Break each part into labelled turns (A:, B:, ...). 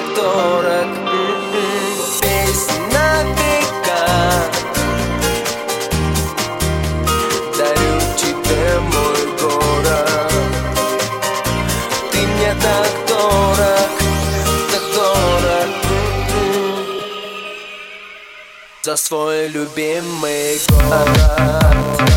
A: так дорог. Песня на века дарю тебе, мой город. Ты мне так дорог, так дорог. За свой любимый город.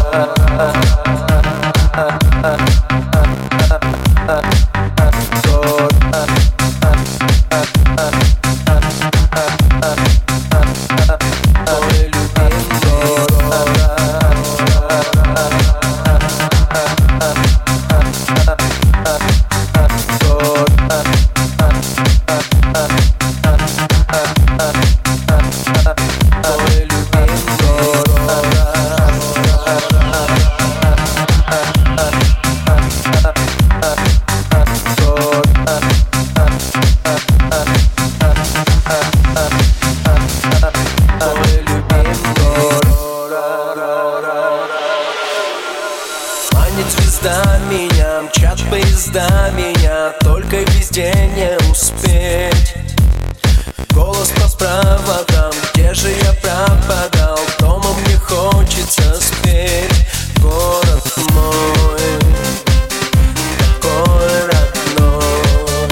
A: Звезда меня, мчат поезда меня, только везде не успеть. Голос по справкам, где же я пропадал? Дома мне хочется спеть. Город мой, такой родной.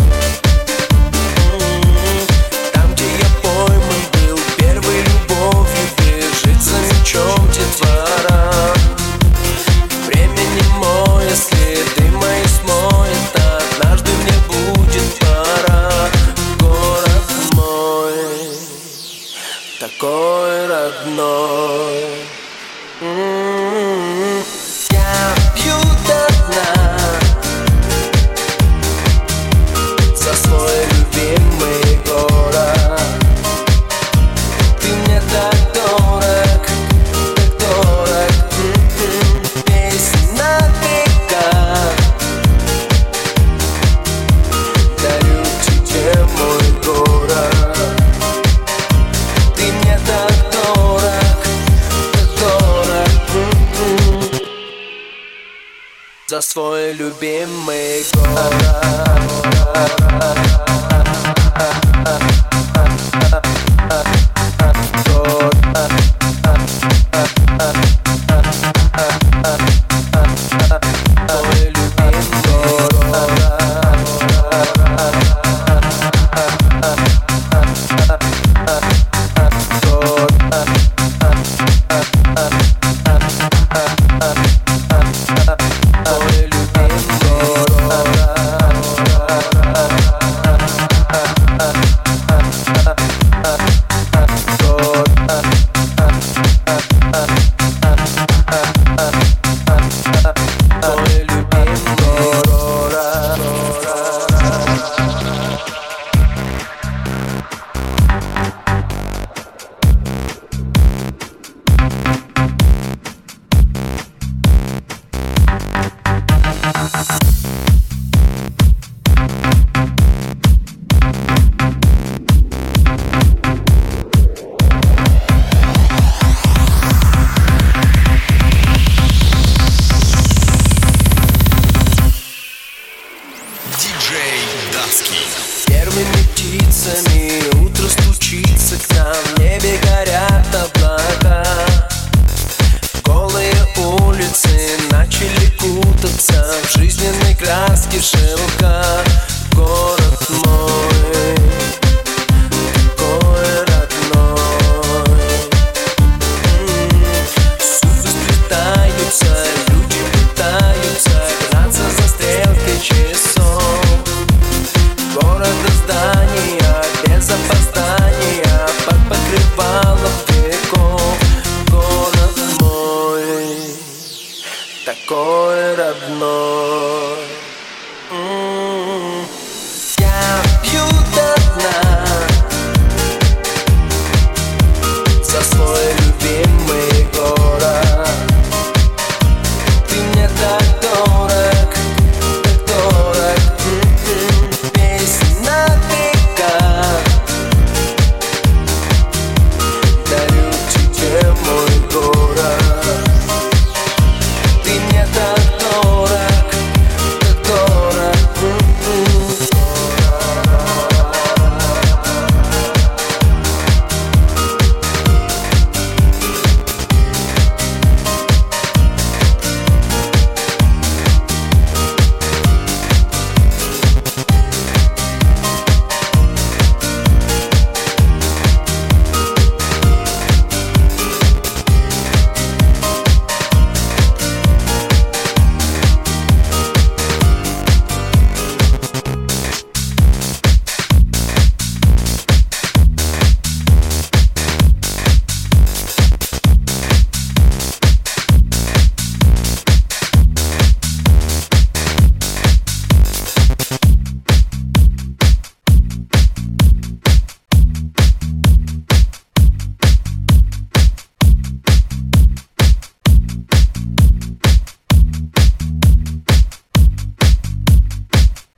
A: Там, где я пойман был первой любовью, бежит за мечом детвора. Следы мои смоет, однажды мне будет пора. Город мой, такой родной. Я пью до дна за свой любимый город. Ты мне так дорог, так дорог. Песня на дарю тебе, мой город. Ты мне так дорог, так дорог. За свой любимый город. Первыми птицами утро стучится к нам, в небе горят облака. Голые улицы начали кутаться в жизненной краске шелка.